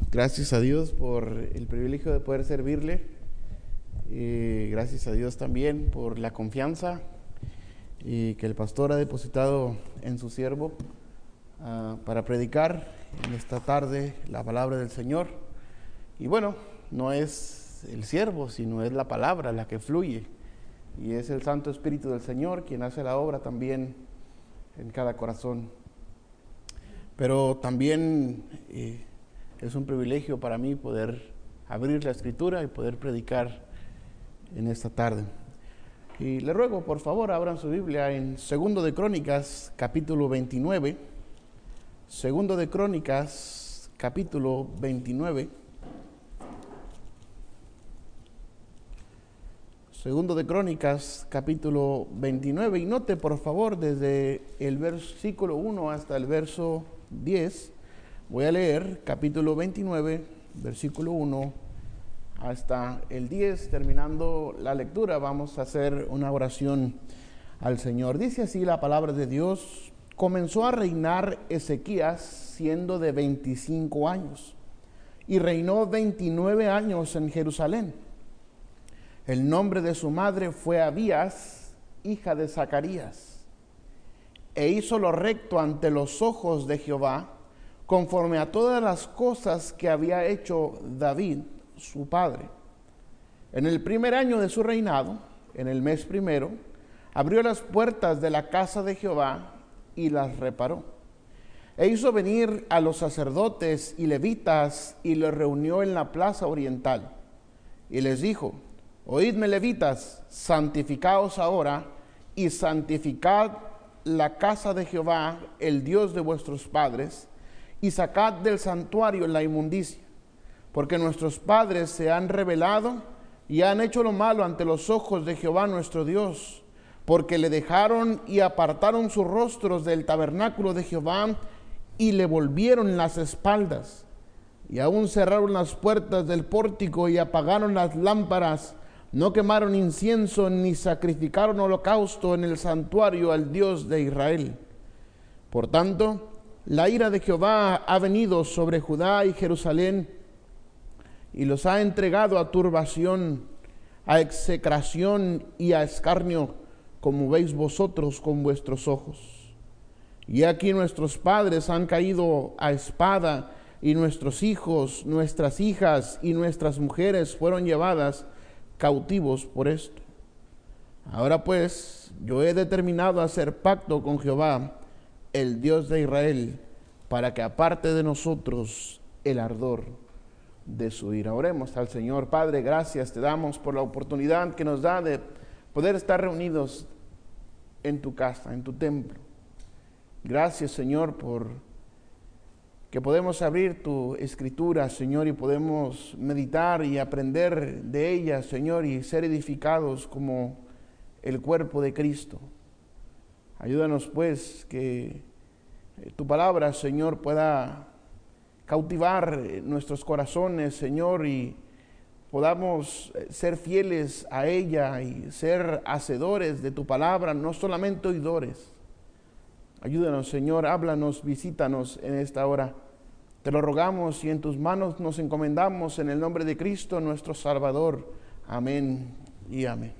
Gracias a Dios por el privilegio de poder servirle. Gracias a Dios también por la confianza que el pastor ha depositado en su siervo para predicar en esta tarde la palabra del Señor. Y bueno, no es el siervo, sino es la palabra la que fluye. Y es el Santo Espíritu del Señor quien hace la obra también en cada corazón. Pero también es un privilegio para mí poder abrir la Escritura y poder predicar en esta tarde. Y le ruego, por favor, abran su Biblia en 2 de Crónicas, capítulo 29. 2 de Crónicas, capítulo 29. 2 de Crónicas, capítulo 29. Y note, por favor, desde el versículo 1 hasta el verso 10. Voy a leer capítulo 29, versículo 1 hasta el 10. Terminando la lectura, vamos a hacer una oración al Señor. Dice así la palabra de Dios: comenzó a reinar Ezequías siendo de 25 años y reinó 29 años en Jerusalén. El nombre de su madre fue Abías, hija de Zacarías, e hizo lo recto ante los ojos de Jehová, conforme a todas las cosas que había hecho David, su padre. En el primer año de su reinado, en el mes primero, abrió las puertas de la casa de Jehová y las reparó. E hizo venir a los sacerdotes y levitas y los reunió en la plaza oriental. Y les dijo: oídme, levitas, santificaos ahora y santificad la casa de Jehová, el Dios de vuestros padres, y sacad del santuario la inmundicia, porque nuestros padres se han rebelado y han hecho lo malo ante los ojos de Jehová nuestro Dios, porque le dejaron y apartaron sus rostros del tabernáculo de Jehová y le volvieron las espaldas, y aún cerraron las puertas del pórtico y apagaron las lámparas, no quemaron incienso ni sacrificaron holocausto en el santuario al Dios de Israel. Por tanto, la ira de Jehová ha venido sobre Judá y Jerusalén y los ha entregado a turbación, a execración y a escarnio, como veis vosotros con vuestros ojos. Y aquí nuestros padres han caído a espada, y nuestros hijos, nuestras hijas y nuestras mujeres fueron llevadas cautivos por esto. Ahora pues, yo he determinado hacer pacto con Jehová, el Dios de Israel, para que aparte de nosotros el ardor de su ira. Oremos al Señor. Padre, gracias te damos por la oportunidad que nos da de poder estar reunidos en tu casa, en tu templo. Gracias, Señor, por que podemos abrir tu escritura, Señor, y podemos meditar y aprender de ella, Señor, y ser edificados como el cuerpo de Cristo. Ayúdanos, pues, que tu palabra, Señor, pueda cautivar nuestros corazones, Señor, y podamos ser fieles a ella y ser hacedores de tu palabra, no solamente oidores. Ayúdanos, Señor, háblanos, visítanos en esta hora. Te lo rogamos y en tus manos nos encomendamos en el nombre de Cristo, nuestro Salvador. Amén y amén.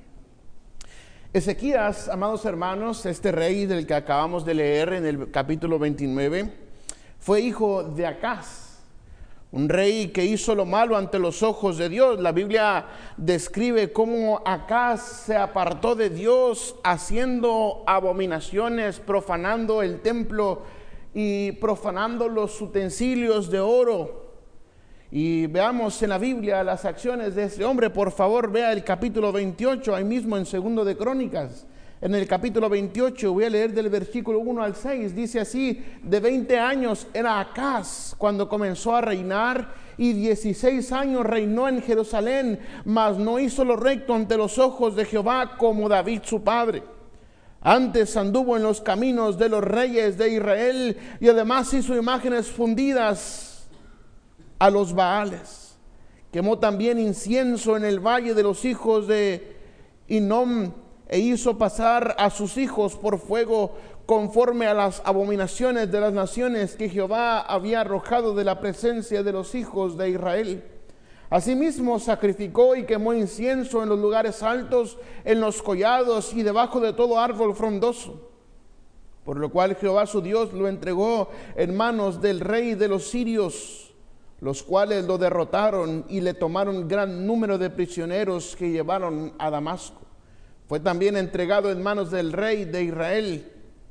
Ezequías, amados hermanos, este rey del que acabamos de leer en el capítulo 29, fue hijo de Acaz, un rey que hizo lo malo ante los ojos de Dios. La Biblia describe cómo Acaz se apartó de Dios haciendo abominaciones, profanando el templo y profanando los utensilios de oro. Y veamos en la Biblia las acciones de este hombre. Por favor, vea el capítulo 28, ahí mismo en 2 de Crónicas. En el capítulo 28, voy a leer del versículo 1 al 6, dice así: de 20 años era Acaz cuando comenzó a reinar, y 16 años reinó en Jerusalén, mas no hizo lo recto ante los ojos de Jehová como David su padre. Antes anduvo en los caminos de los reyes de Israel, y además hizo imágenes fundidas a los Baales. Quemó también incienso en el valle de los hijos de Hinnom, e hizo pasar a sus hijos por fuego conforme a las abominaciones de las naciones que Jehová había arrojado de la presencia de los hijos de Israel. Asimismo sacrificó y quemó incienso en los lugares altos, en los collados y debajo de todo árbol frondoso. Por lo cual Jehová su Dios lo entregó en manos del rey de los sirios, los cuales lo derrotaron y le tomaron gran número de prisioneros que llevaron a Damasco. Fue también entregado en manos del rey de Israel.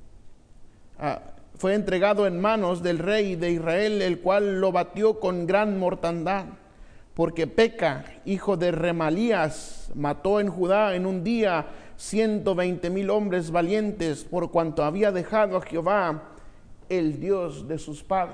El cual lo batió con gran mortandad, porque Peca, hijo de Remalías, mató en Judá en un día 120,000 hombres valientes, por cuanto había dejado a Jehová, el Dios de sus padres.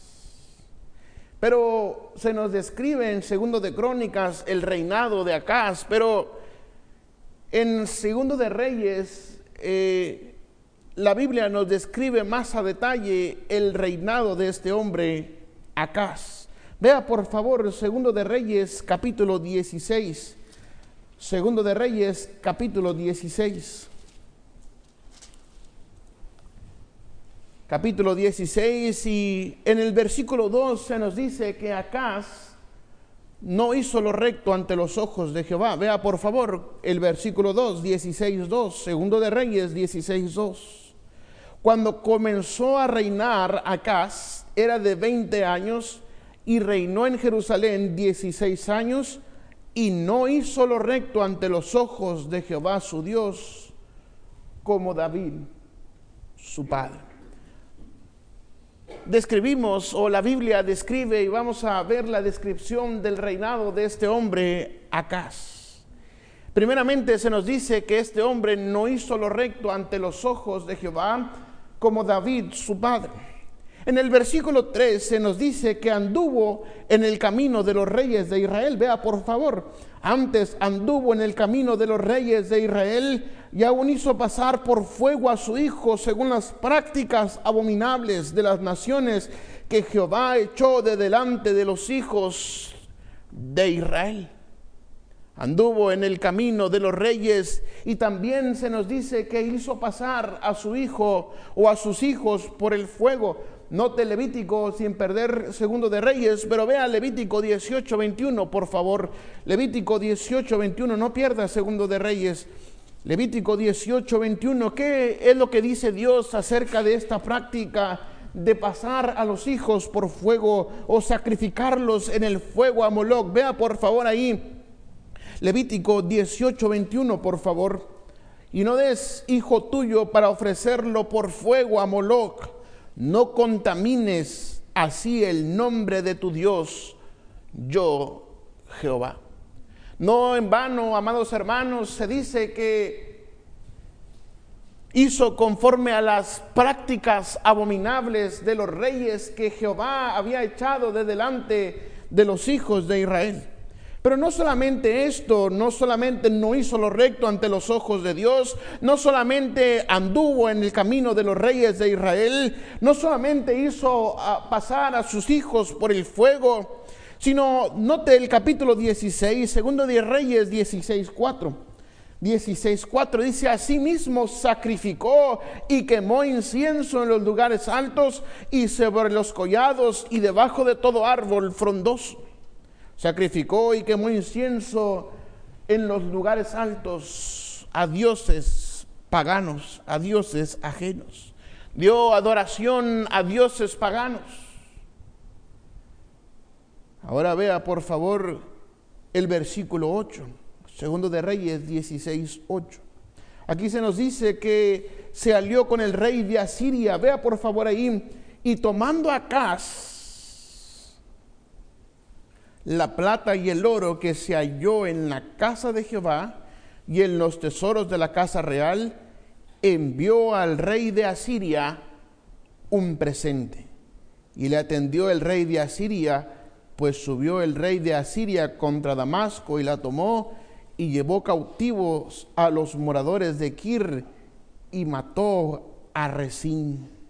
Pero se nos describe en Segundo de Crónicas el reinado de Acaz, pero en Segundo de Reyes la Biblia nos describe más a detalle el reinado de este hombre Acaz. Vea por favor Segundo de Reyes capítulo 16. Segundo de Reyes capítulo 16. Capítulo 16, y en el versículo 2 se nos dice que Acaz no hizo lo recto ante los ojos de Jehová. Vea por favor el versículo 2, 16:2, Segundo de Reyes 16:2. Cuando comenzó a reinar Acaz, era de 20 años y reinó en Jerusalén 16 años y no hizo lo recto ante los ojos de Jehová su Dios, como David su padre. Describimos, o la Biblia describe, y vamos a ver la descripción del reinado de este hombre Acaz. Primeramente se nos dice que este hombre no hizo lo recto ante los ojos de Jehová, como David su padre. En el versículo 3 se nos dice que anduvo en el camino de los reyes de Israel. Vea por favor, antes anduvo en el camino de los reyes de Israel y aún hizo pasar por fuego a su hijo según las prácticas abominables de las naciones que Jehová echó de delante de los hijos de Israel. Anduvo en el camino de los reyes, y también se nos dice que hizo pasar a su hijo o a sus hijos por el fuego. Note Levítico sin perder Segundo de Reyes, pero vea Levítico 18:21, por favor. Levítico 18:21, no pierda Segundo de Reyes. Levítico 18:21, ¿qué es lo que dice Dios acerca de esta práctica de pasar a los hijos por fuego o sacrificarlos en el fuego a Moloc? Vea por favor ahí Levítico 18:21, por favor. Y no des hijo tuyo para ofrecerlo por fuego a Moloc. No contamines así el nombre de tu Dios, yo Jehová. No en vano, amados hermanos, se dice que hizo conforme a las prácticas abominables de los reyes que Jehová había echado de delante de los hijos de Israel. Pero no solamente esto, no solamente no hizo lo recto ante los ojos de Dios, no solamente anduvo en el camino de los reyes de Israel, no solamente hizo pasar a sus hijos por el fuego, sino note el capítulo 16, Segundo de Reyes 16:4. 16:4 dice: asimismo sacrificó y quemó incienso en los lugares altos y sobre los collados y debajo de todo árbol frondoso. Sacrificó y quemó incienso en los lugares altos a dioses paganos, a dioses ajenos. Dio adoración a dioses paganos. Ahora vea por favor el versículo 8, Segundo de Reyes 16:8. Aquí se nos dice que se alió con el rey de Asiria. Vea por favor ahí: y tomando Acaz la plata y el oro que se halló en la casa de Jehová y en los tesoros de la casa real, envió al rey de Asiria un presente. Y le atendió el rey de Asiria, pues subió el rey de Asiria contra Damasco y la tomó y llevó cautivos a los moradores de Kir y mató a Rezín.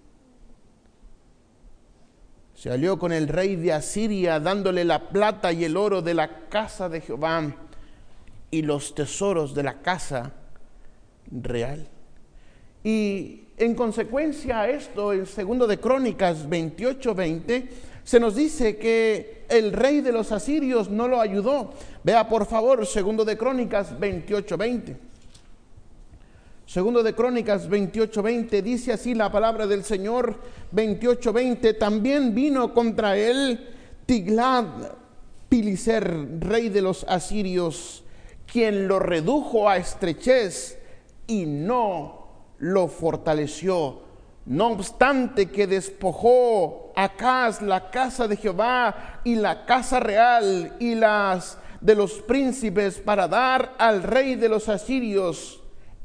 Se alió con el rey de Asiria, dándole la plata y el oro de la casa de Jehová y los tesoros de la casa real. Y En consecuencia a esto, en 2 de Crónicas 28:20, se nos dice que el rey de los asirios no lo ayudó. Vea por favor 2 de Crónicas 28:20. 2 de Crónicas 28:20 dice así la palabra del Señor. 28:20: también vino contra él Tiglat-Pileser, rey de los asirios, quien lo redujo a estrechez y no lo fortaleció. No obstante que despojó Acaz la casa de Jehová y la casa real y las de los príncipes para dar al rey de los asirios,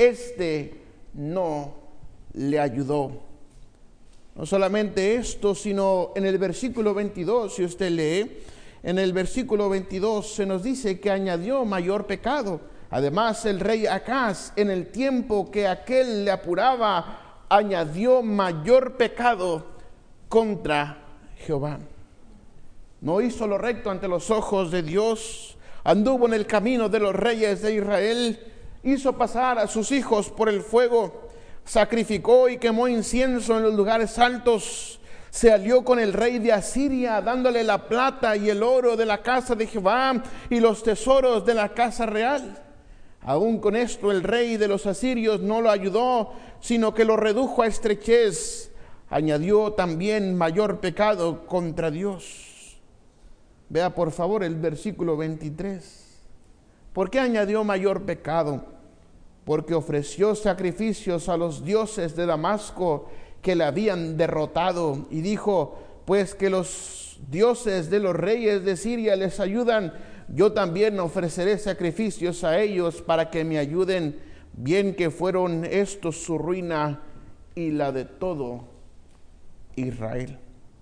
no le ayudó. No solamente esto, sino en el versículo 22, si usted lee, en el versículo 22 se nos dice que añadió mayor pecado. Además, el rey Acaz, en el tiempo que aquel le apuraba, añadió mayor pecado contra Jehová. No hizo lo recto ante los ojos de Dios, anduvo en el camino de los reyes de Israel, hizo pasar a sus hijos por el fuego, sacrificó y quemó incienso en los lugares altos, se alió con el rey de Asiria, dándole la plata y el oro de la casa de Jehová y los tesoros de la casa real. Aún con esto el rey de los asirios no lo ayudó, sino que lo redujo a estrechez. Añadió también mayor pecado contra Dios. Vea por favor el versículo 23. ¿Por qué añadió mayor pecado? Porque ofreció sacrificios a los dioses de Damasco que le habían derrotado, y dijo: pues que los dioses de los reyes de Siria les ayudan, yo también ofreceré sacrificios a ellos para que me ayuden. Bien que fueron estos su ruina y la de todo Israel.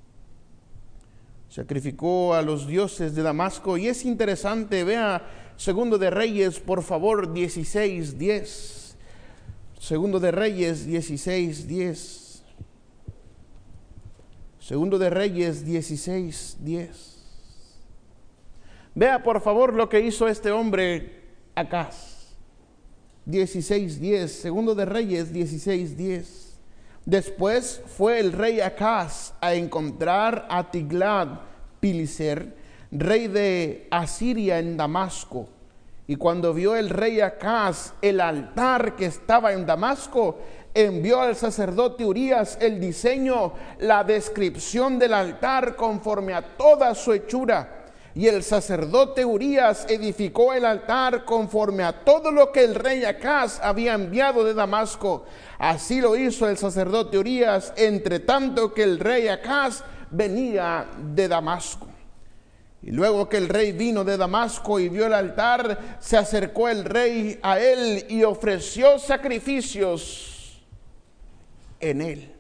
Sacrificó a los dioses de Damasco. Y es interesante, vea 2 de Reyes, por favor, 16:10. 2 de Reyes 16:10. 2 de Reyes 16:10. Vea por favor lo que hizo este hombre Acaz. 16:10. 2 de Reyes 16:10. Después fue el rey Acaz a encontrar a Tiglat-Pileser, rey de Asiria, en Damasco. Y cuando vio el rey Acaz el altar que estaba en Damasco, envió al sacerdote Urías el diseño, la descripción del altar conforme a toda su hechura. Y el sacerdote Urías edificó el altar conforme a todo lo que el rey Acaz había enviado de Damasco. Así lo hizo el sacerdote Urías, entre tanto que el rey Acaz venía de Damasco. Y luego que el rey vino de Damasco y vio el altar, se acercó el rey a él y ofreció sacrificios en él.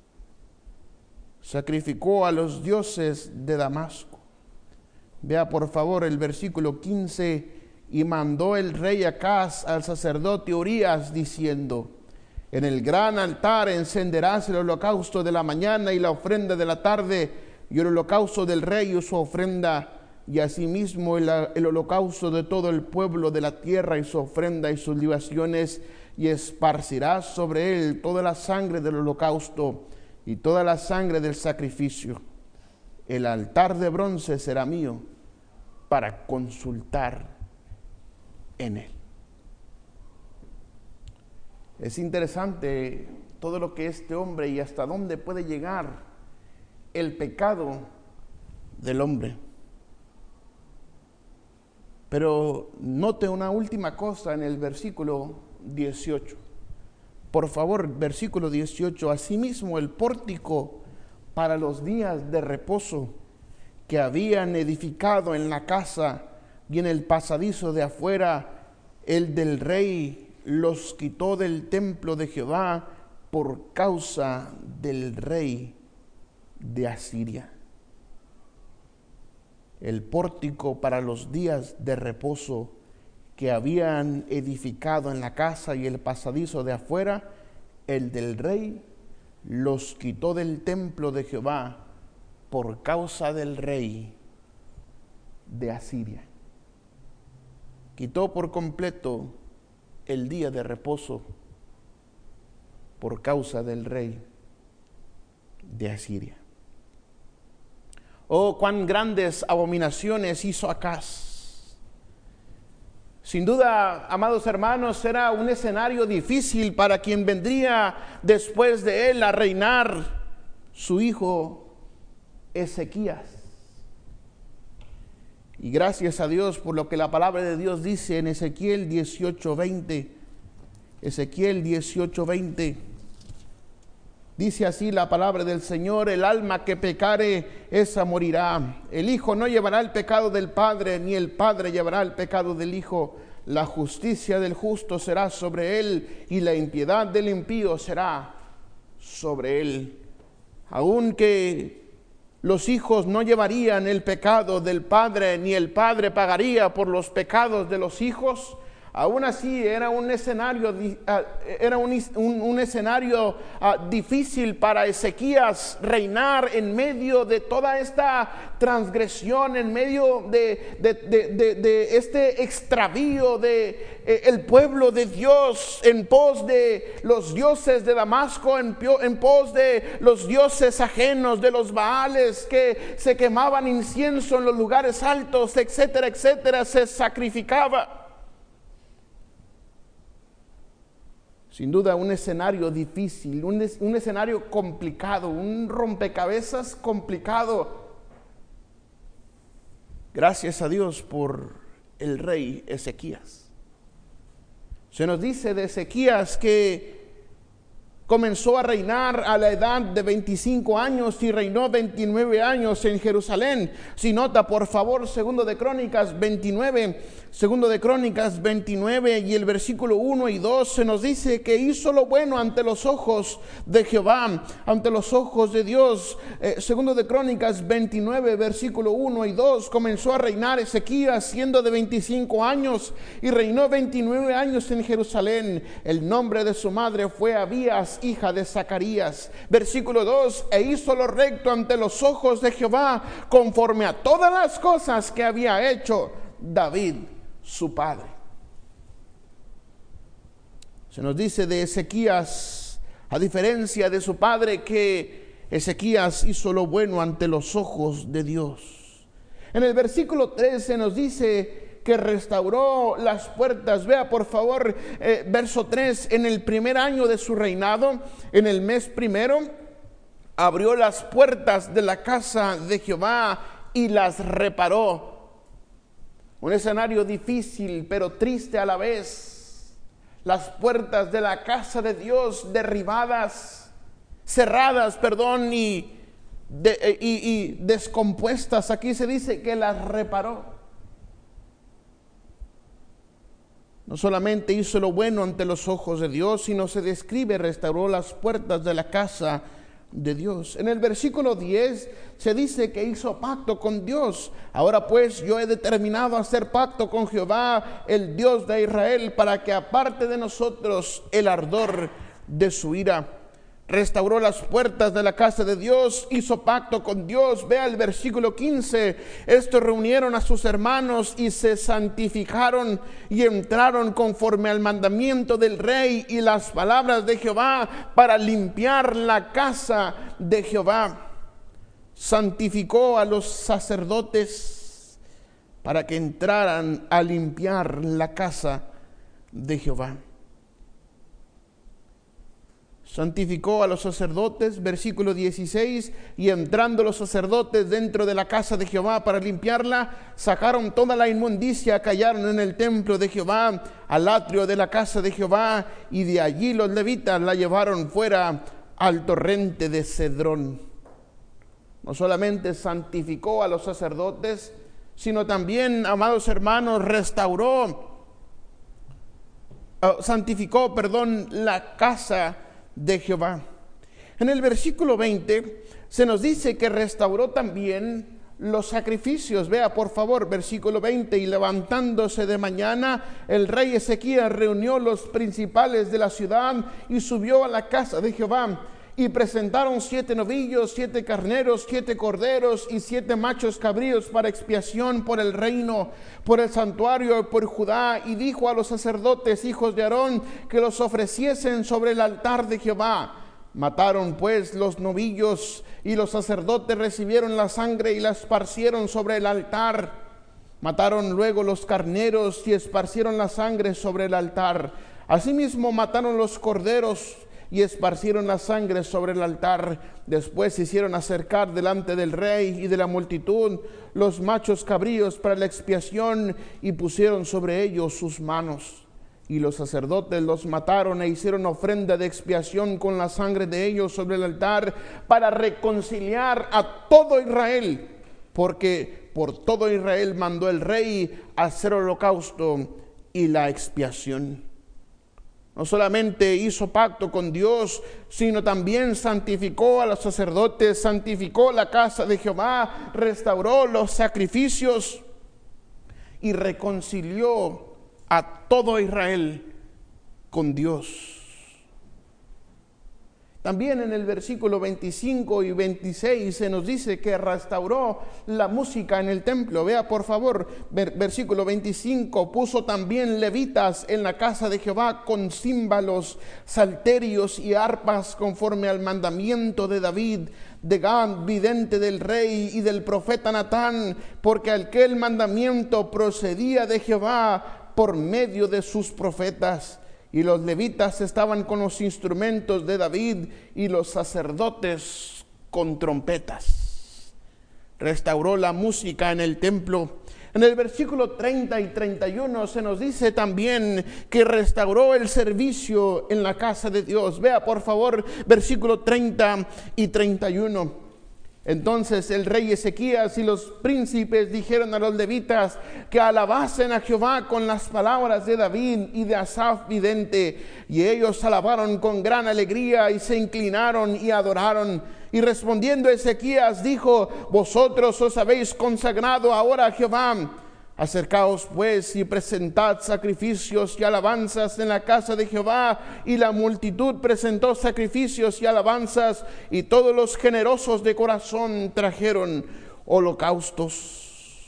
Sacrificó a los dioses de Damasco. Vea por favor el versículo 15. Y mandó el rey Acaz al sacerdote Urías diciendo: en el gran altar encenderás el holocausto de la mañana y la ofrenda de la tarde, y el holocausto del rey y su ofrenda, y asimismo el holocausto de todo el pueblo de la tierra y su ofrenda y sus libaciones, y esparcirás sobre él toda la sangre del holocausto y toda la sangre del sacrificio. El altar de bronce será mío para consultar en él. Es interesante todo lo que este hombre y hasta dónde puede llegar el pecado del hombre. Pero note una última cosa en el versículo 18. Por favor, versículo 18. Asimismo, el pórtico para los días de reposo que habían edificado en la casa y en el pasadizo de afuera, el del rey los quitó del templo de Jehová por causa del rey de Asiria. El pórtico para los días de reposo que habían edificado en la casa y el pasadizo de afuera, el del rey los quitó del templo de Jehová por causa del rey de Asiria. Quitó por completo el día de reposo por causa del rey de Asiria. Oh, cuán grandes abominaciones hizo Acaz. Sin duda, amados hermanos, era un escenario difícil para quien vendría después de él a reinar, su hijo Ezequías. Y gracias a Dios por lo que la palabra de Dios dice en Ezequiel 18:20. Ezequiel 18:20. Dice así la palabra del Señor: el alma que pecare, esa morirá. El hijo no llevará el pecado del padre, ni el padre llevará el pecado del hijo. La justicia del justo será sobre él, y la impiedad del impío será sobre él. Aunque los hijos no llevarían el pecado del padre, ni el padre pagaría por los pecados de los hijos, aún así era un escenario, difícil para Ezequías reinar en medio de toda esta transgresión, en medio de este extravío de el pueblo de Dios en pos de los dioses de Damasco, en pos de los dioses ajenos, de los Baales que se quemaban incienso en los lugares altos, etcétera, etcétera, se sacrificaba. Sin duda un escenario difícil, un escenario complicado, un rompecabezas complicado. Gracias a Dios por el rey Ezequías. Se nos dice de Ezequías que comenzó a reinar a la edad de 25 años y reinó 29 años en Jerusalén. Si nota, por favor, Segundo de Crónicas 29 y el versículo 1 y 2 se nos dice que hizo lo bueno ante los ojos de Jehová, ante los ojos de Dios. Segundo de Crónicas 29, versículo 1 y 2, comenzó a reinar Ezequías siendo de 25 años y reinó 29 años en Jerusalén. El nombre de su madre fue Abías, hija de Zacarías. Versículo 2, e hizo lo recto ante los ojos de Jehová, conforme a todas las cosas que había hecho David, su padre. Se nos dice de Ezequías, a diferencia de su padre, que Ezequías hizo lo bueno ante los ojos de Dios. En el versículo 3 se nos dice que restauró las puertas. Vea por favor, verso 3, en el primer año de su reinado, en el mes primero, abrió las puertas de la casa de Jehová y las reparó. Un escenario difícil pero triste a la vez. Las puertas de la casa de Dios derribadas, cerradas, y descompuestas. Aquí se dice que las reparó. No solamente hizo lo bueno ante los ojos de Dios, sino se describe, restauró las puertas de la casa de Dios. En el versículo 10 se dice que hizo pacto con Dios. Ahora pues yo he determinado hacer pacto con Jehová, el Dios de Israel, para que aparte de nosotros el ardor de su ira. Restauró las puertas de la casa de Dios, hizo pacto con Dios. Vea el versículo 15. Estos reunieron a sus hermanos y se santificaron y entraron conforme al mandamiento del rey y las palabras de Jehová para limpiar la casa de Jehová. Santificó a los sacerdotes para que entraran a limpiar la casa de Jehová. Santificó a los sacerdotes, versículo 16, y entrando los sacerdotes dentro de la casa de Jehová para limpiarla, sacaron toda la inmundicia que hallaron en el templo de Jehová, al atrio de la casa de Jehová, y de allí los levitas la llevaron fuera al torrente de Cedrón. No solamente santificó a los sacerdotes, sino también, amados hermanos, santificó la casa de Jehová. En el versículo 20 se nos dice que restauró también los sacrificios. Vea por favor, versículo 20, y levantándose de mañana, el rey Ezequías reunió los principales de la ciudad y subió a la casa de Jehová y presentaron 7 novillos, 7 carneros, 7 corderos y 7 machos cabríos para expiación por el reino, por el santuario y por Judá. Y dijo a los sacerdotes, hijos de Aarón, que los ofreciesen sobre el altar de Jehová. Mataron pues los novillos, y los sacerdotes recibieron la sangre y la esparcieron sobre el altar. Mataron luego los carneros y esparcieron la sangre sobre el altar. Asimismo mataron los corderos y esparcieron la sangre sobre el altar. Después hicieron acercar delante del rey y de la multitud los machos cabríos para la expiación, y pusieron sobre ellos sus manos. Y los sacerdotes los mataron e hicieron ofrenda de expiación con la sangre de ellos sobre el altar, para reconciliar a todo Israel, porque por todo Israel mandó el rey hacer holocausto y la expiación. No solamente hizo pacto con Dios, sino también santificó a los sacerdotes, santificó la casa de Jehová, restauró los sacrificios y reconcilió a todo Israel con Dios. También en el versículo 25 y 26 se nos dice que restauró la música en el templo. Vea por favor, versículo 25, puso también levitas en la casa de Jehová con címbalos, salterios y arpas, conforme al mandamiento de David, de Gad, vidente del rey, y del profeta Natán, porque aquel mandamiento procedía de Jehová por medio de sus profetas. Y los levitas estaban con los instrumentos de David, y los sacerdotes con trompetas. Restauró la música en el templo. En el versículo 30 y 31 se nos dice también que restauró el servicio en la casa de Dios. Vea por favor versículo 30 y 31. Entonces el rey Ezequías y los príncipes dijeron a los levitas que alabasen a Jehová con las palabras de David y de Asaf vidente. Y ellos alabaron con gran alegría y se inclinaron y adoraron. Y respondiendo Ezequías dijo: vosotros os habéis consagrado ahora a Jehová. Acercaos pues y presentad sacrificios y alabanzas en la casa de Jehová. Y la multitud presentó sacrificios y alabanzas, y todos los generosos de corazón trajeron holocaustos.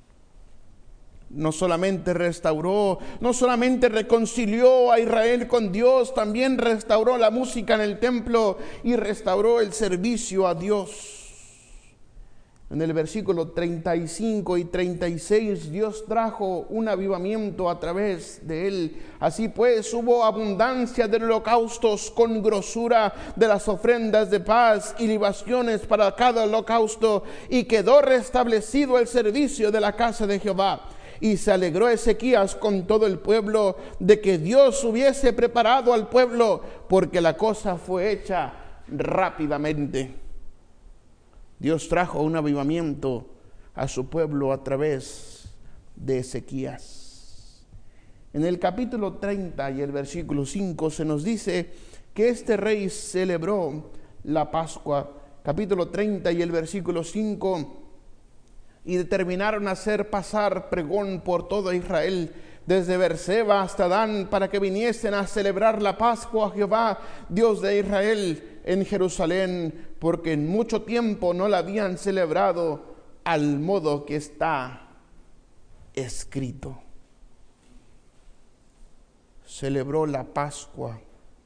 No solamente restauró, no solamente reconcilió a Israel con Dios, también restauró la música en el templo y restauró el servicio a Dios. En el versículo 35 y 36, Dios trajo un avivamiento a través de él. Así pues, hubo abundancia de holocaustos con grosura de las ofrendas de paz y libaciones para cada holocausto, y quedó restablecido el servicio de la casa de Jehová. Y se alegró Ezequías con todo el pueblo de que Dios hubiese preparado al pueblo, porque la cosa fue hecha rápidamente. Dios trajo un avivamiento a su pueblo a través de Ezequías. En el capítulo 30 y el versículo 5 se nos dice que este rey celebró la Pascua. Capítulo 30 y el versículo 5: y determinaron hacer pasar pregón por todo Israel, desde Beerseba hasta Dan, para que viniesen a celebrar la Pascua a Jehová, Dios de Israel, en Jerusalén, porque en mucho tiempo no la habían celebrado al modo que está escrito. Celebró la Pascua.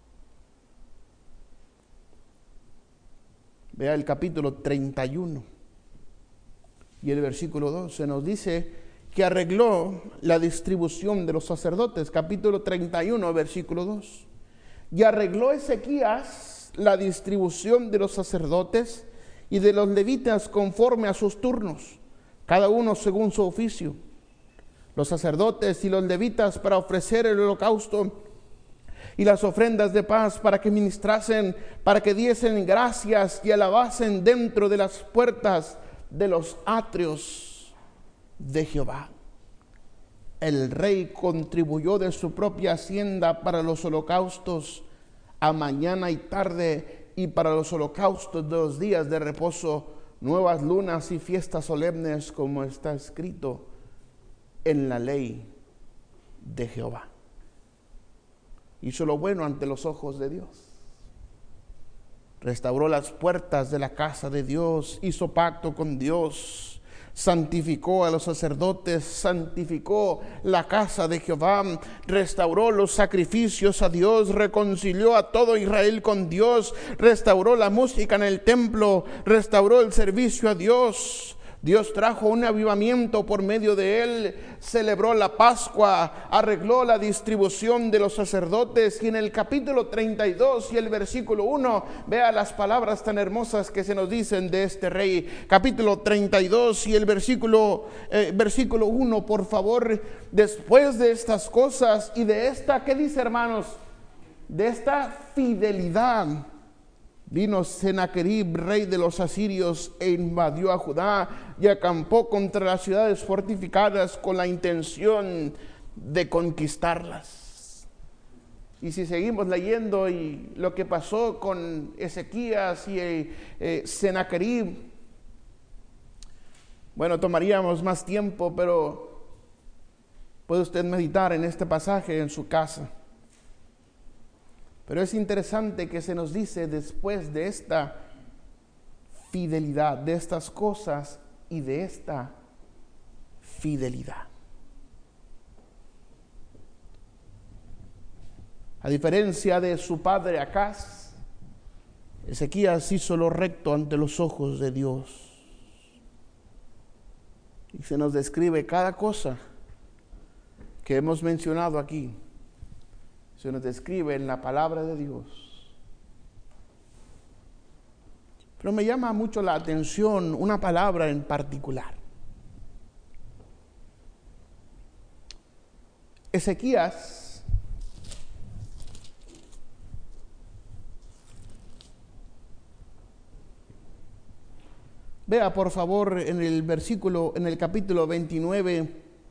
Vea el capítulo 31 y el versículo 2, se nos dice que arregló la distribución de los sacerdotes. Capítulo 31, versículo 2. Y arregló Ezequías la distribución de los sacerdotes y de los levitas conforme a sus turnos, cada uno según su oficio. Los sacerdotes y los levitas para ofrecer el holocausto y las ofrendas de paz, para que ministrasen, para que diesen gracias y alabasen dentro de las puertas de los atrios de Jehová. El rey contribuyó de su propia hacienda para los holocaustos a mañana y tarde, y para los holocaustos de los días de reposo, nuevas lunas y fiestas solemnes, como está escrito en la ley de Jehová. Hizo lo bueno ante los ojos de Dios. restauró las puertas de la casa de Dios, hizo pacto con Dios, santificó a los sacerdotes, santificó la casa de Jehová, restauró los sacrificios a Dios, reconcilió a todo Israel con Dios, restauró la música en el templo, restauró el servicio a Dios. Dios trajo un avivamiento por medio de él, celebró la Pascua, arregló la distribución de los sacerdotes. Y en el capítulo 32 y el versículo 1, vea las palabras tan hermosas que se nos dicen de este rey. Capítulo 32 y el versículo 1, por favor. Después de estas cosas y de esta, ¿qué dice, hermanos? De esta fidelidad, vino Sennacherib, rey de los asirios, e invadió a Judá y acampó contra las ciudades fortificadas con la intención de conquistarlas. Y si seguimos leyendo y lo que pasó con Ezequías y Sennacherib, bueno, tomaríamos más tiempo, pero puede usted meditar en este pasaje en su casa. Pero es interesante que se nos dice después de esta fidelidad, de estas cosas y de esta fidelidad. A diferencia de su padre Acaz, Ezequías hizo lo recto ante los ojos de Dios. Y se nos describe cada cosa que hemos mencionado aquí. Se nos describe en la palabra de Dios. Pero me llama mucho la atención una palabra en particular. Ezequías vea por favor en el capítulo 29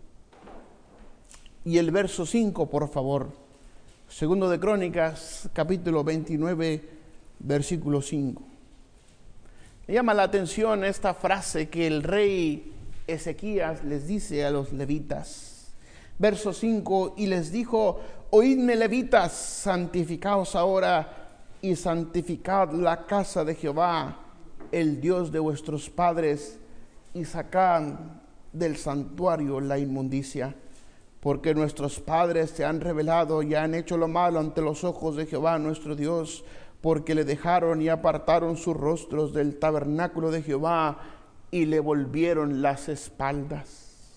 y el verso 5, por favor. Segundo de Crónicas, capítulo 29, versículo 5. Me llama la atención esta frase que el rey Ezequías les dice a los levitas. Verso 5, y les dijo: oídme, levitas, santificaos ahora y santificad la casa de Jehová, el Dios de vuestros padres, y sacad del santuario la inmundicia. Porque nuestros padres se han rebelado y han hecho lo malo ante los ojos de Jehová nuestro Dios, porque le dejaron y apartaron sus rostros del tabernáculo de Jehová y le volvieron las espaldas.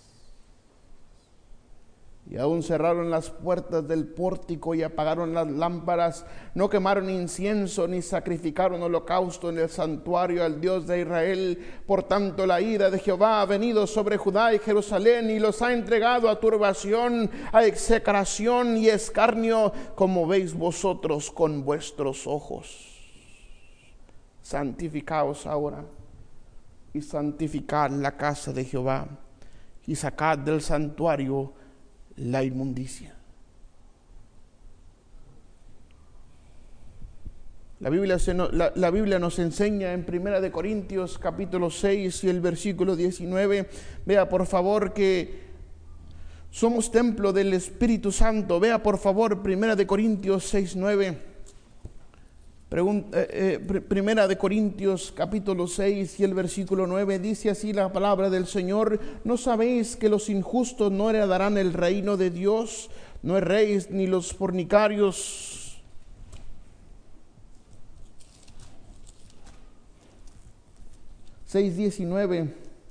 Y aún cerraron las puertas del pórtico y apagaron las lámparas, no quemaron incienso ni sacrificaron holocausto en el santuario al Dios de Israel. Por tanto, la ira de Jehová ha venido sobre Judá y Jerusalén y los ha entregado a turbación, a execración y escarnio, como veis vosotros con vuestros ojos. Santificaos ahora y santificad la casa de Jehová y sacad del santuario la inmundicia. La Biblia nos enseña en 1 Corintios capítulo 6 y el versículo 19. Vea por favor que somos templo del Espíritu Santo. Vea por favor 1 Corintios 6:9. 1 Corintios capítulo 6 y el versículo 9 dice así la palabra del Señor: ¿no sabéis que los injustos no heredarán el reino de Dios? No erréis ni los fornicarios, 6:19.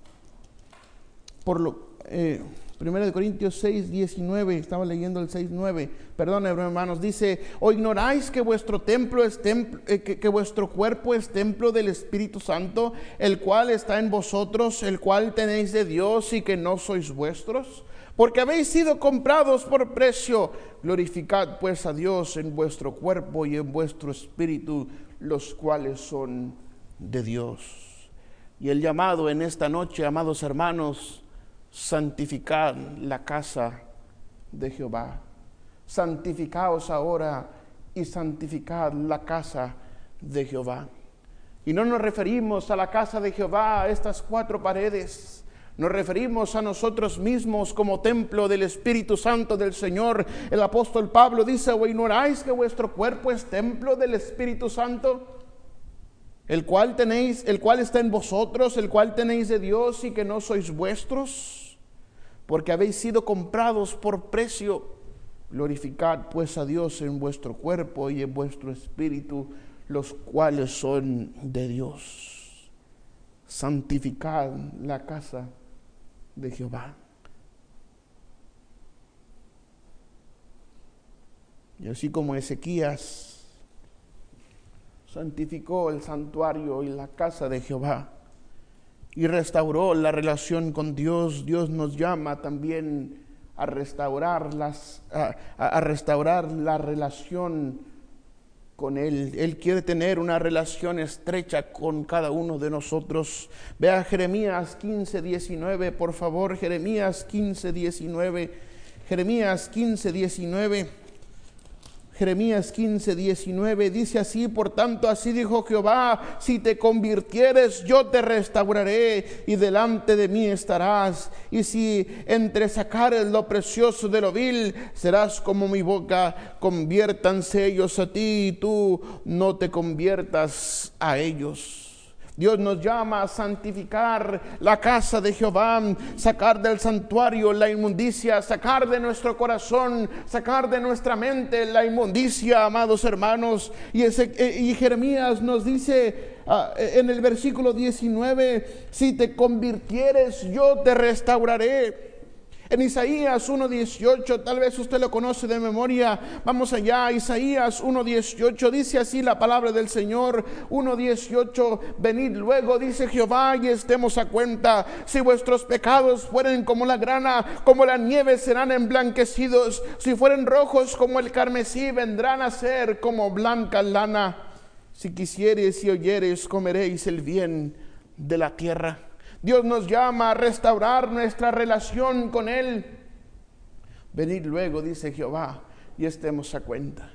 1 Corintios 6:19, estaba leyendo el 6:9, perdón hermanos, dice: ¿o ignoráis que vuestro templo es que vuestro cuerpo es templo del Espíritu Santo, el cual está en vosotros, el cual tenéis de Dios, y que no sois vuestros? Porque habéis sido comprados por precio. Glorificad pues a Dios en vuestro cuerpo y en vuestro espíritu, los cuales son de Dios. Y el llamado en esta noche, amados hermanos: santificad la casa de Jehová. Santificaos ahora y santificad la casa de Jehová. Y no nos referimos a la casa de Jehová, a estas cuatro paredes. Nos referimos a nosotros mismos como templo del Espíritu Santo del Señor. El apóstol Pablo dice: ¿o ignoráis que vuestro cuerpo es templo del Espíritu Santo? el cual está en vosotros, el cual tenéis de Dios y que no sois vuestros, porque habéis sido comprados por precio. Glorificad pues a Dios en vuestro cuerpo y en vuestro espíritu, los cuales son de Dios. Santificad la casa de Jehová. Y así como Ezequías santificó el santuario y la casa de Jehová y restauró la relación con Dios, Dios nos llama también a restaurar la relación con Él. Él quiere tener una relación estrecha con cada uno de nosotros. Vea Jeremías 15:19, por favor. Jeremías 15:19. Jeremías 15:19. Jeremías 15:19 dice así: por tanto, así dijo Jehová, si te convirtieres, yo te restauraré y delante de mí estarás. Y si entresacares lo precioso de lo vil, serás como mi boca. Conviértanse ellos a ti y tú no te conviertas a ellos. Dios nos llama a santificar la casa de Jehová, sacar del santuario la inmundicia, sacar de nuestro corazón, sacar de nuestra mente la inmundicia, amados hermanos. Y Jeremías nos dice en el versículo 19: si te convirtieres, yo te restauraré. En Isaías 1:18, tal vez usted lo conoce de memoria. Vamos allá, Isaías 1:18, dice así la palabra del Señor. 1:18, venid luego, dice Jehová, y estemos a cuenta. Si vuestros pecados fueren como la grana, como la nieve serán emblanquecidos. Si fueren rojos como el carmesí, vendrán a ser como blanca lana. Si quisieres y oyeres, comeréis el bien de la tierra. Dios nos llama a restaurar nuestra relación con Él. Venid luego, dice Jehová, y estemos a cuenta.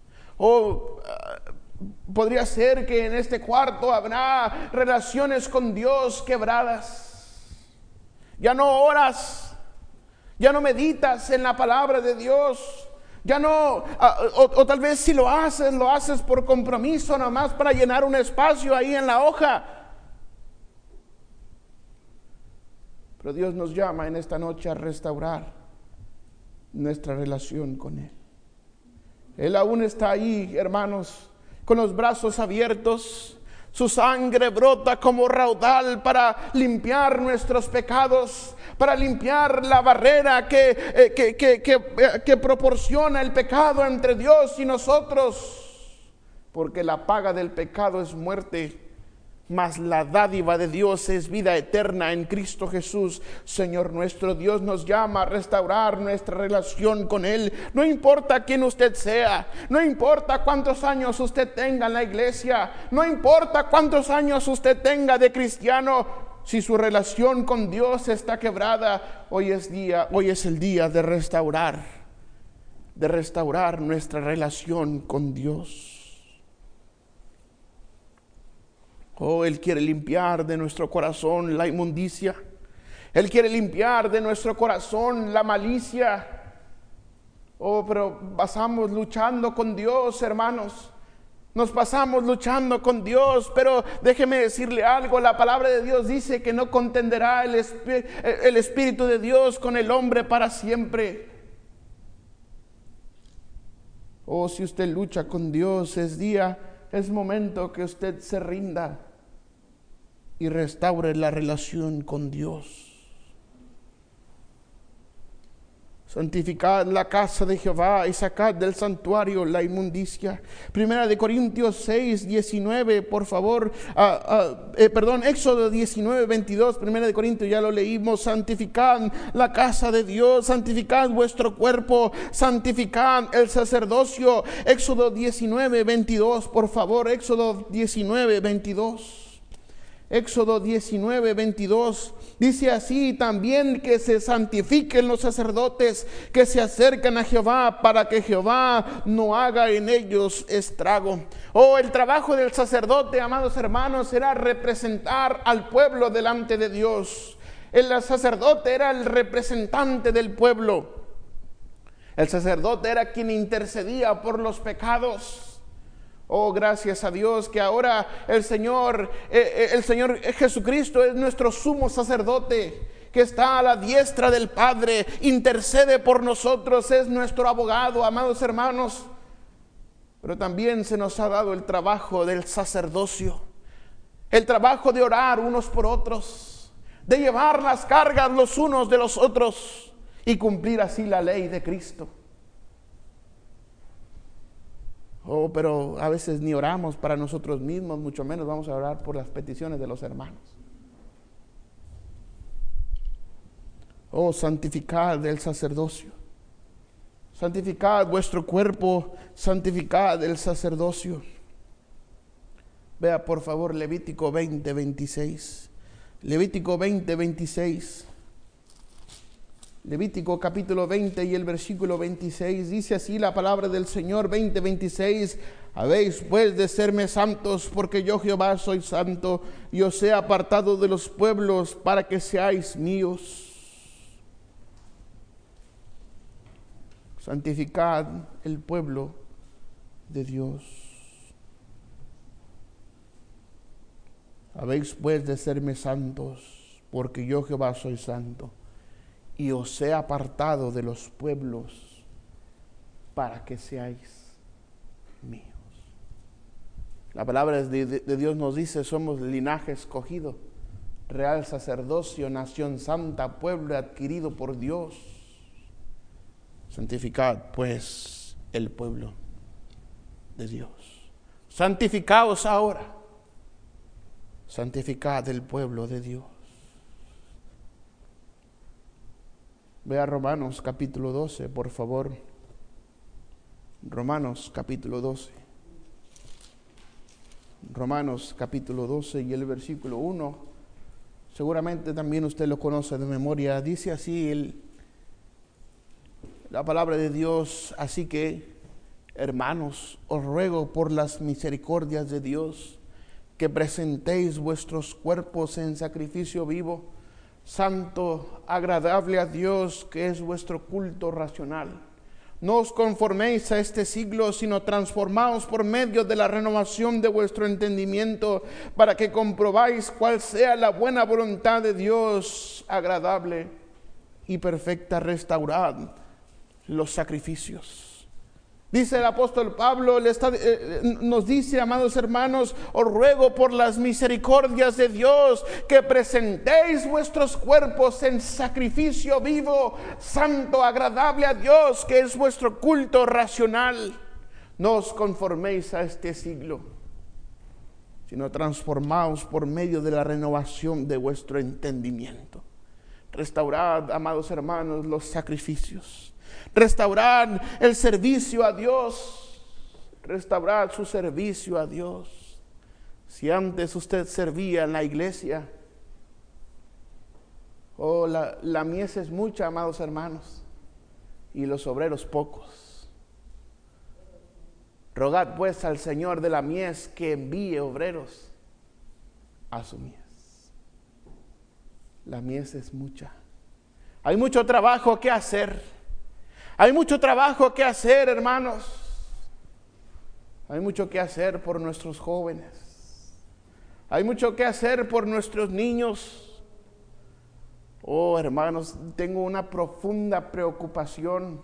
Podría ser que en este cuarto habrá relaciones con Dios quebradas. Ya no oras, ya no meditas en la palabra de Dios. Ya no, o tal vez si lo haces por compromiso, nomás para llenar un espacio ahí en la hoja. Pero Dios nos llama en esta noche a restaurar nuestra relación con Él. Él aún está ahí, hermanos, con los brazos abiertos. Su sangre brota como raudal para limpiar nuestros pecados, para limpiar la barrera que proporciona el pecado entre Dios y nosotros. Porque la paga del pecado es muerte, mas la dádiva de Dios es vida eterna en Cristo Jesús, Señor nuestro. Dios nos llama a restaurar nuestra relación con Él. No importa quién usted sea, no importa cuántos años usted tenga en la iglesia, no importa cuántos años usted tenga de cristiano. Si su relación con Dios está quebrada, hoy es el día de restaurar nuestra relación con Dios. Él quiere limpiar de nuestro corazón la inmundicia. Él quiere limpiar de nuestro corazón la malicia. Pero pasamos luchando con Dios, hermanos. Nos pasamos luchando con Dios, pero déjeme decirle algo. La palabra de Dios dice que no contenderá el Espíritu de Dios con el hombre para siempre. Si usted lucha con Dios, es momento que usted se rinda y restaure la relación con Dios. Santificad la casa de Jehová y sacad del santuario la inmundicia. Primera de Corintios 6:19, por favor. Éxodo 19:22. Primera de Corintios, ya lo leímos. Santificad la casa de Dios, santificad vuestro cuerpo, santificad el sacerdocio. Éxodo 19:22, por favor. Éxodo 19:22. Éxodo 19:22 dice así: también que se santifiquen los sacerdotes que se acercan a Jehová, para que Jehová no haga en ellos estrago. El trabajo del sacerdote, amados hermanos, era representar al pueblo delante de Dios. El sacerdote era el representante del pueblo. El sacerdote era quien intercedía por los pecados. Oh, gracias a Dios que ahora el Señor Jesucristo es nuestro sumo sacerdote, que está a la diestra del Padre, intercede por nosotros, es nuestro abogado, amados hermanos. Pero también se nos ha dado el trabajo del sacerdocio, el trabajo de orar unos por otros, de llevar las cargas los unos de los otros y cumplir así la ley de Cristo. Oh, pero a veces ni oramos para nosotros mismos, mucho menos vamos a orar por las peticiones de los hermanos. Oh, santificad el sacerdocio, santificad vuestro cuerpo, santificad el sacerdocio. Vea por favor Levítico 20:26. Levítico 20:26. Levítico capítulo 20 y el versículo 26, dice así la palabra del Señor. 20:26: habéis pues de serme santos, porque yo Jehová soy santo, y os he apartado de los pueblos para que seáis míos. Santificad el pueblo de Dios. Habéis pues de serme santos, porque yo Jehová soy santo, y os he apartado de los pueblos para que seáis míos. La palabra de Dios nos dice: somos linaje escogido, real sacerdocio, nación santa, pueblo adquirido por Dios. Santificad pues el pueblo de Dios. Santificaos ahora. Santificad el pueblo de Dios. Vea Romanos capítulo 12, por favor. Romanos capítulo 12. Romanos capítulo 12 y el versículo 1. Seguramente también usted lo conoce de memoria. Dice así la palabra de Dios: así que, hermanos, os ruego por las misericordias de Dios que presentéis vuestros cuerpos en sacrificio vivo, santo, agradable a Dios, que es vuestro culto racional. No os conforméis a este siglo, sino transformaos por medio de la renovación de vuestro entendimiento, para que comprobáis cuál sea la buena voluntad de Dios, agradable y perfecta. Restaurad los sacrificios. Dice el apóstol Pablo, nos dice: amados hermanos, os ruego por las misericordias de Dios que presentéis vuestros cuerpos en sacrificio vivo, santo, agradable a Dios, que es vuestro culto racional. No os conforméis a este siglo, sino transformaos por medio de la renovación de vuestro entendimiento. Restaurad, amados hermanos, los sacrificios. Restaurad el servicio a Dios. Restaurad su servicio a Dios. Si antes usted servía en la iglesia, la mies es mucha, amados hermanos, y los obreros pocos. Rogad pues al Señor de la mies que envíe obreros a su mies. La mies es mucha. Hay mucho trabajo que hacer. Hay mucho trabajo que hacer, hermanos. Hay mucho que hacer por nuestros jóvenes. Hay mucho que hacer por nuestros niños. Oh, hermanos, tengo una profunda preocupación.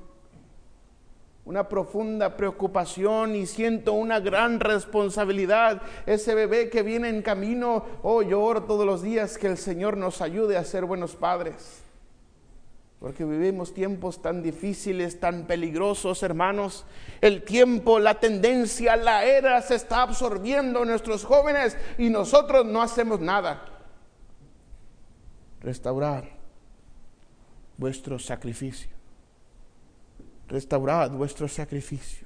Y siento una gran responsabilidad. Ese bebé que viene en camino, yo oro todos los días que el Señor nos ayude a ser buenos padres. Porque vivimos tiempos tan difíciles, tan peligrosos, hermanos. El tiempo, la tendencia, la era se está absorbiendo a nuestros jóvenes y nosotros no hacemos nada. Restaurad vuestro sacrificio. Restaurad vuestro sacrificio.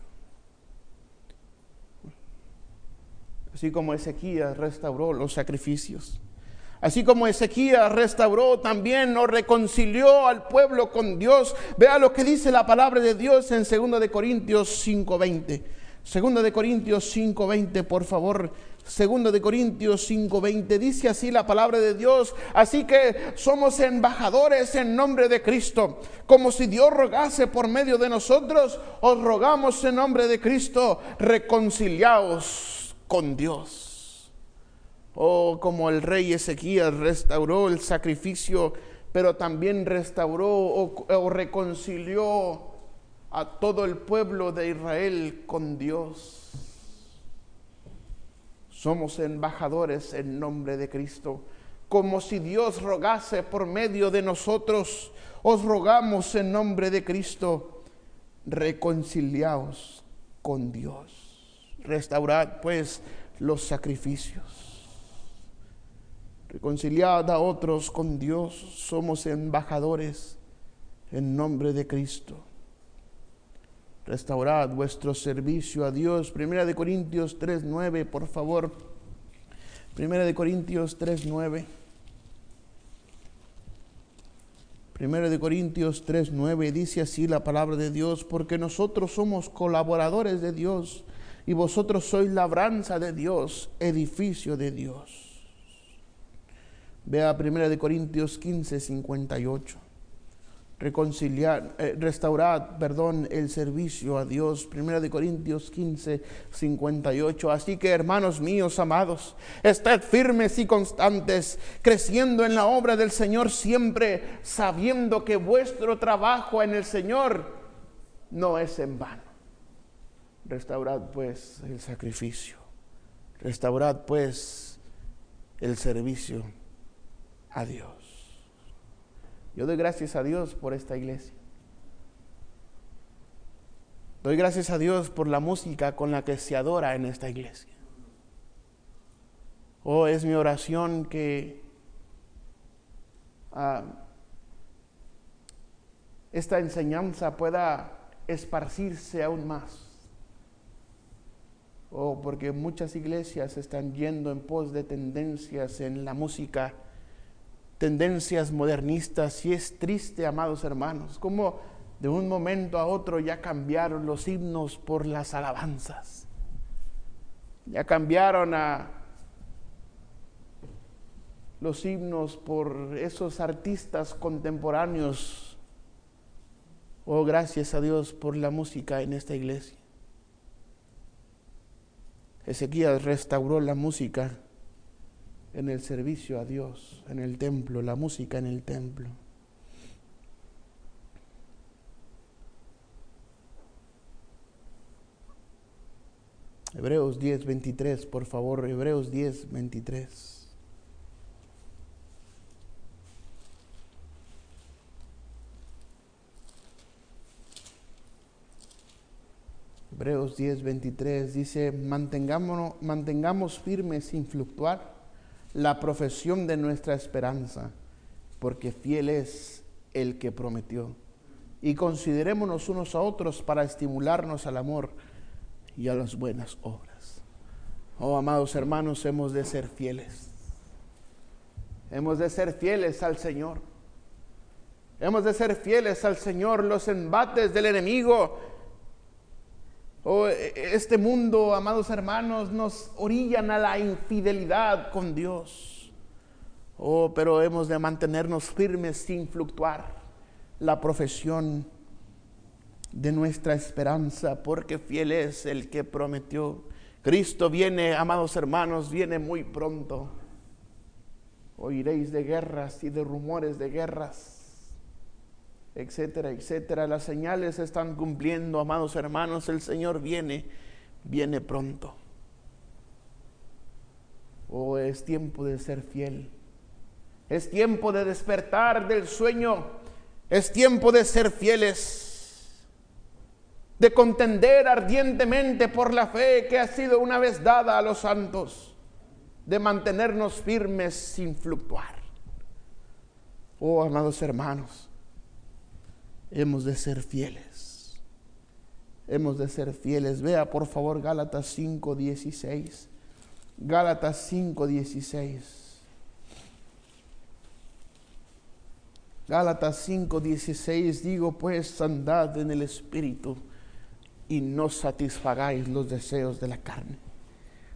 Así como Ezequías restauró los sacrificios. Así como Ezequías restauró también o reconcilió al pueblo con Dios. Vea lo que dice la palabra de Dios en 2 de Corintios 5:20. 2 de Corintios 5:20, por favor. Segundo de Corintios 5:20, dice así la palabra de Dios: así que somos embajadores en nombre de Cristo, como si Dios rogase por medio de nosotros, os rogamos en nombre de Cristo, reconciliaos con Dios. Oh, como el rey Ezequías restauró el sacrificio, pero también restauró o reconcilió a todo el pueblo de Israel con Dios. Somos embajadores en nombre de Cristo, como si Dios rogase por medio de nosotros, os rogamos en nombre de Cristo, reconciliaos con Dios. Restaurad pues los sacrificios. Reconciliad a otros con Dios. Somos embajadores en nombre de Cristo. Restaurad vuestro servicio a Dios. Primera de Corintios 3:9, por favor. Primera de Corintios 3:9. Primera de Corintios 3:9 dice así la palabra de Dios: porque nosotros somos colaboradores de Dios y vosotros sois labranza de Dios, edificio de Dios. Vea Primera de Corintios 15:58. Restaurad el servicio a Dios. Primera de Corintios 15:58. Así que, hermanos míos amados, estad firmes y constantes, creciendo en la obra del Señor siempre, sabiendo que vuestro trabajo en el Señor no es en vano. Restaurad pues el sacrificio. Restaurad pues el servicio a Dios. Yo doy gracias a Dios por esta iglesia. Doy gracias a Dios por la música con la que se adora en esta iglesia. Oh, es mi oración que esta enseñanza pueda esparcirse aún más. Oh, porque muchas iglesias están yendo en pos de tendencias en la música, tendencias modernistas, y es triste, amados hermanos, como de un momento a otro ya cambiaron los himnos por las alabanzas, ya cambiaron a los himnos por esos artistas contemporáneos. Oh, gracias a Dios por la música en esta iglesia. Ezequías restauró la música en el servicio a Dios, en el templo, la música en el templo. Hebreos 10:23, por favor, Hebreos 10:23. Hebreos 10:23 dice: mantengamos firmes sin fluctuar la profesión de nuestra esperanza, porque fiel es el que prometió. Y considerémonos unos a otros para estimularnos al amor y a las buenas obras. Oh, amados hermanos, hemos de ser fieles. Hemos de ser fieles al Señor. Hemos de ser fieles al Señor. Los embates del enemigo, este mundo, amados hermanos, nos orillan a la infidelidad con Dios. Pero hemos de mantenernos firmes sin fluctuar la profesión de nuestra esperanza, porque fiel es el que prometió. Cristo viene, amados hermanos, viene muy pronto. Oiréis de guerras y de rumores de guerras, etcétera, etcétera. Las señales se están cumpliendo, amados hermanos. El Señor viene pronto. Es tiempo de ser fiel. Es tiempo de despertar del sueño. Es tiempo de ser fieles, de contender ardientemente por la fe que ha sido una vez dada a los santos, de mantenernos firmes sin fluctuar. Amados hermanos, hemos de ser fieles. Hemos de ser fieles. Vea por favor Gálatas 5:16. Gálatas 5:16. Gálatas 5:16. Digo pues, andad en el Espíritu y no satisfagáis los deseos de la carne,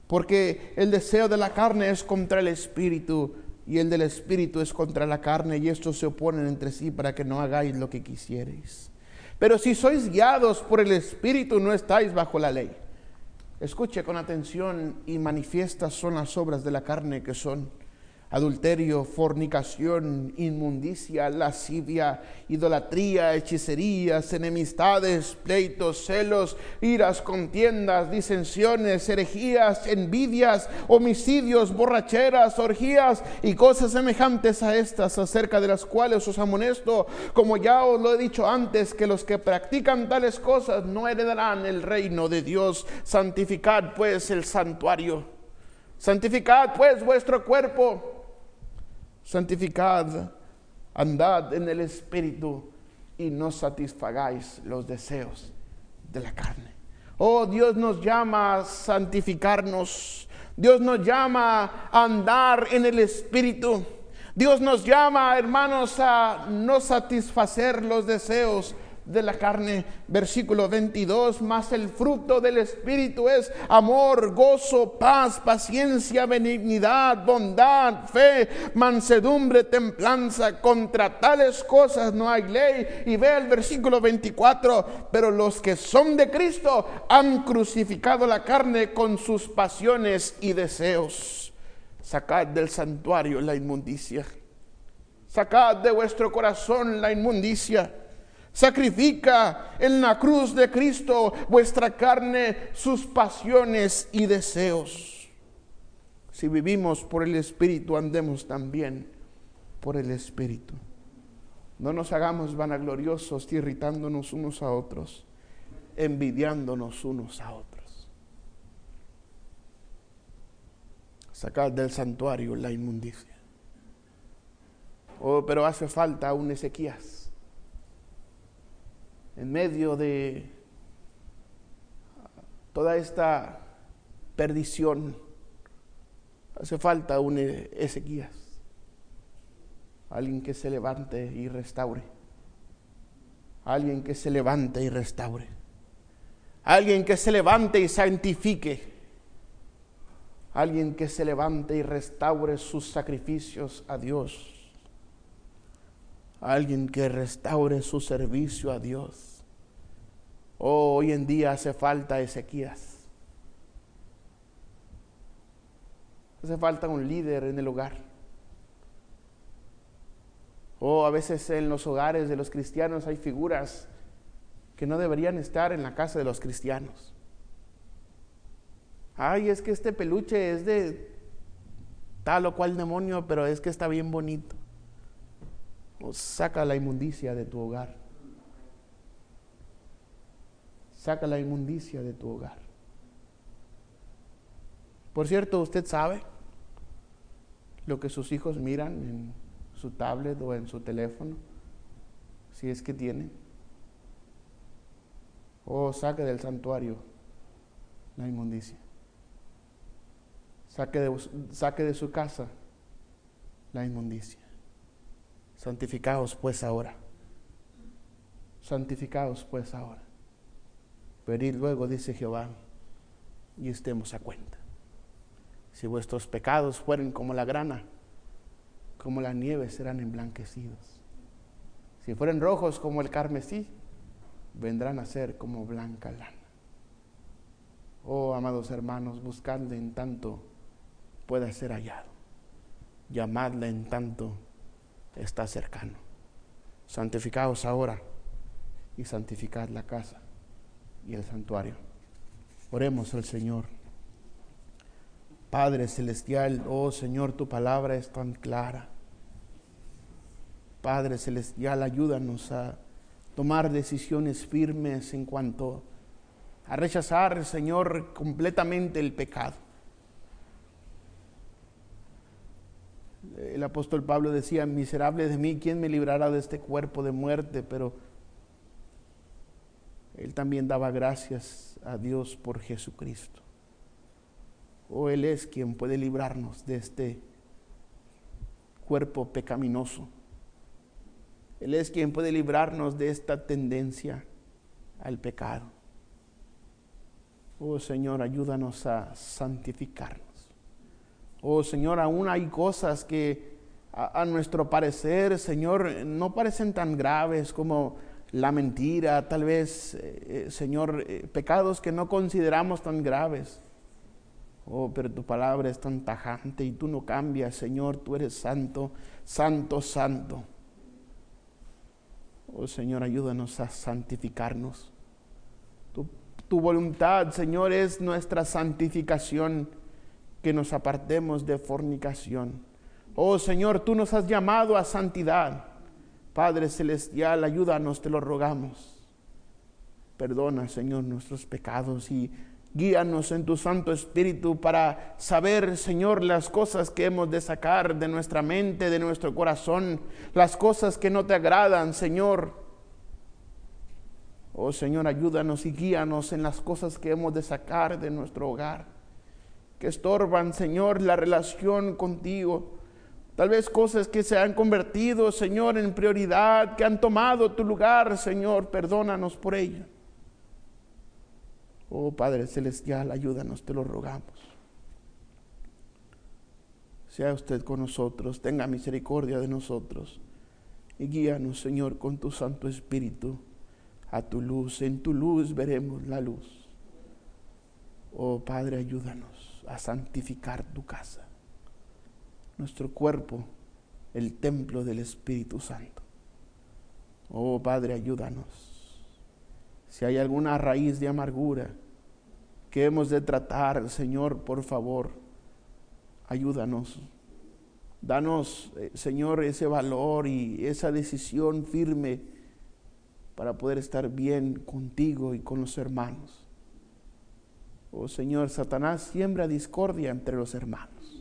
Porque el deseo de la carne es contra el espíritu, y el del espíritu es contra la carne, y estos se oponen entre sí para que no hagáis lo que quisierais. Pero si sois guiados por el espíritu, no estáis bajo la ley. Escuche con atención: y manifiestas son las obras de la carne, que son adulterio, fornicación, inmundicia, lascivia, idolatría, hechicerías, enemistades, pleitos, celos, iras, contiendas, disensiones, herejías, envidias, homicidios, borracheras, orgías y cosas semejantes a estas, acerca de las cuales os amonesto, como ya os lo he dicho antes, que los que practican tales cosas no heredarán el reino de Dios. Santificad pues el santuario, santificad pues vuestro cuerpo, santificad, andad en el espíritu, y no satisfagáis los deseos de la carne. Oh, Dios nos llama a santificarnos. Dios nos llama a andar en el espíritu. Dios nos llama, hermanos, a no satisfacer los deseos de la carne. Versículo 22: mas el fruto del espíritu es amor, gozo, paz, paciencia, benignidad, bondad, fe, mansedumbre, templanza. Contra tales cosas no hay ley. Y ve el versículo 24: pero los que son de Cristo han crucificado la carne con sus pasiones y deseos. Sacad del santuario la inmundicia, sacad de vuestro corazón la inmundicia. Sacrifica en la cruz de Cristo vuestra carne, sus pasiones y deseos. Si vivimos por el Espíritu, andemos también por el Espíritu. No nos hagamos vanagloriosos, irritándonos unos a otros, envidiándonos unos a otros. Sacad del santuario la inmundicia. Oh, pero hace falta un Ezequías. En medio de toda esta perdición, hace falta un Ezequías, alguien que se levante y restaure, alguien que se levante y restaure, alguien que se levante y santifique, alguien que se levante y restaure sus sacrificios a Dios, alguien que restaure su servicio a Dios. Oh, hoy en día hace falta Ezequías. Hace falta un líder en el hogar. Oh, a veces en los hogares de los cristianos hay figuras que no deberían estar en la casa de los cristianos. Ay, es que este peluche es de tal o cual demonio, pero es que está bien bonito. Oh, saca la inmundicia de tu hogar. Saca la inmundicia de tu hogar. Por cierto, usted sabe lo que sus hijos miran en su tablet o en su teléfono, si es que tienen. Oh, saque del santuario la inmundicia. Saque de su casa la inmundicia. Santificaos pues ahora. Santificaos pues ahora. Venid luego, dice Jehová, y estemos a cuenta. Si vuestros pecados fueren como la grana, como la nieve serán emblanquecidos. Si fueren rojos como el carmesí, vendrán a ser como blanca lana. Oh, amados hermanos, buscadle en tanto pueda ser hallado. Llamadle en tanto está cercano. Santificaos ahora y santificad la casa y el santuario. Oremos al Señor. Padre celestial, oh Señor, tu palabra es tan clara. Padre celestial, ayúdanos a tomar decisiones firmes en cuanto a rechazar, Señor, completamente el pecado. El apóstol Pablo decía: miserable de mí, ¿quién me librará de este cuerpo de muerte? Pero él también daba gracias a Dios por Jesucristo. Oh, Él es quien puede librarnos de este cuerpo pecaminoso. Él es quien puede librarnos de esta tendencia al pecado. Oh Señor, ayúdanos a santificarnos. Oh Señor, aún hay cosas que a nuestro parecer, Señor, no parecen tan graves como la mentira, tal vez, Señor, pecados que no consideramos tan graves. Oh, pero tu palabra es tan tajante y tú no cambias, Señor, tú eres santo, santo, santo. Oh Señor, ayúdanos a santificarnos. Tu voluntad, Señor, es nuestra santificación, que nos apartemos de fornicación. Oh Señor, tú nos has llamado a santidad. Padre Celestial, ayúdanos, te lo rogamos. Perdona, Señor, nuestros pecados y guíanos en tu Santo Espíritu para saber, Señor, las cosas que hemos de sacar de nuestra mente, de nuestro corazón, las cosas que no te agradan, Señor. Oh Señor, ayúdanos y guíanos en las cosas que hemos de sacar de nuestro hogar, que estorban, Señor, la relación contigo. Tal vez cosas que se han convertido, Señor, en prioridad, que han tomado tu lugar, Señor, perdónanos por ello. Oh Padre Celestial, ayúdanos, te lo rogamos. Sea usted con nosotros, tenga misericordia de nosotros y guíanos, Señor, con tu Santo Espíritu a tu luz. En tu luz veremos la luz. Oh Padre, ayúdanos a santificar tu casa, nuestro cuerpo, el templo del Espíritu Santo. Oh Padre, ayúdanos. Si hay alguna raíz de amargura que hemos de tratar, Señor, por favor, ayúdanos. Danos, Señor, ese valor y esa decisión firme para poder estar bien contigo y con los hermanos. Oh Señor, Satanás siembra discordia entre los hermanos.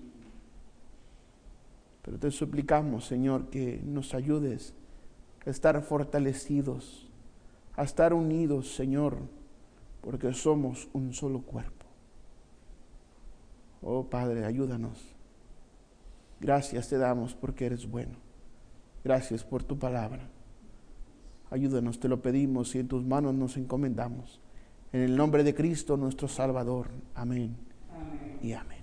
Pero te suplicamos, Señor, que nos ayudes a estar fortalecidos, a estar unidos, Señor, porque somos un solo cuerpo. Oh Padre, ayúdanos. Gracias te damos porque eres bueno. Gracias por tu palabra. Ayúdanos, te lo pedimos y en tus manos nos encomendamos. En el nombre de Cristo nuestro Salvador. Amén. Amén. Y amén.